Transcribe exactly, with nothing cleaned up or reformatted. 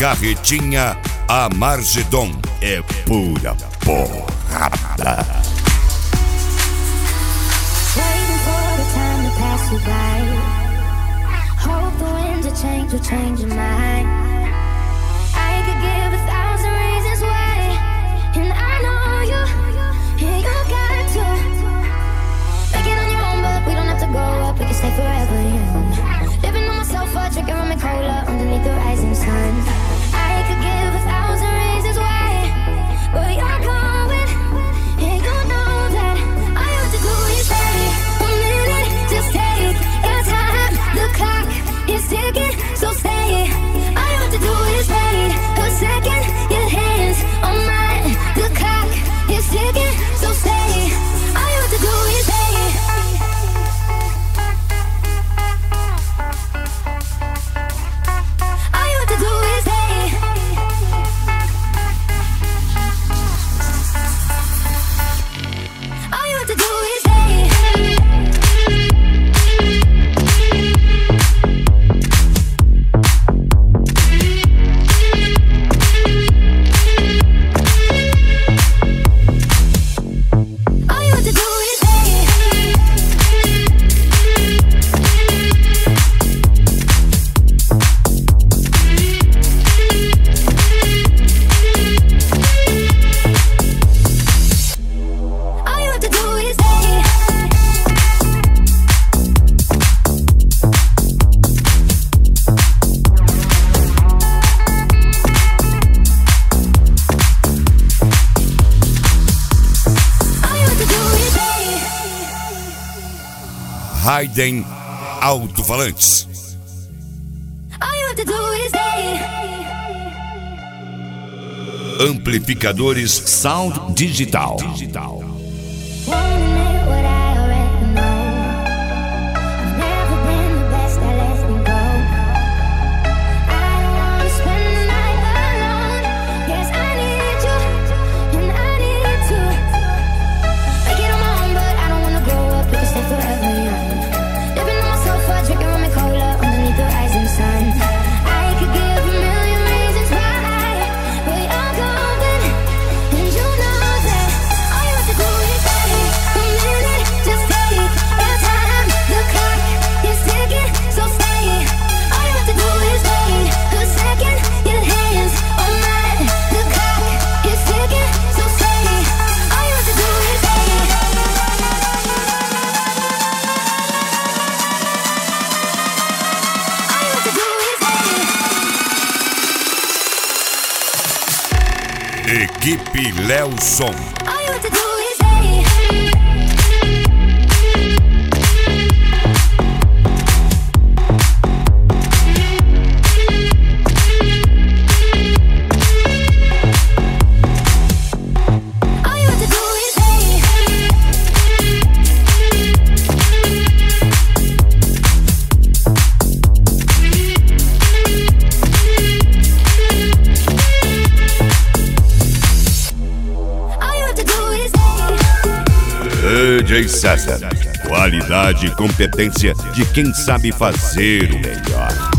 Carretinha Amargedon é pura porrada. Waiting for the time to pass you by. Hope the winds of change will change your mind. I could give a thousand reasons why, and I know you, and you got to make it on your own, but we don't have to grow up, we can stay forever young. Living on my sofa, drinking rum and cola underneath the rising sun. I could give a thousand reasons why, but you're going, and you know that all you have to do is stay a minute, just take your time. The clock is ticking, so stay. All you have to do is wait a second. Your hands on mine. The clock is ticking, so stay. All you have to do is stay. All you have to do is stay. All you have to do is stay. All you have to do is stay. All you have to do is stay. All you have to do is stay. Raiden Alto-Falantes. All you have to do is stay. Amplificadores Sound Digital. Won't admit what I already know. I've never been the best at letting go. I don't wanna spend the night alone. Yes, I need you, and I need to make it on my own, but I don't wanna grow up, we can stay forever young. Living on my sofa, drinking rum and cola underneath the rising sun. I could give a million reasons why, but you're golden, and you know that all you have to do is stay a minute, just take your time. The clock is ticking, so stay. All you have to do is wait a second. Your hands on mine. The clock is ticking, so stay. All you have to do is stay. All you have to do is stay. Equipe Lelson. All you have to do is stay. All you have to do is stay. All you have to do is stay. D J César. Qualidade e competência de quem sabe fazer o melhor.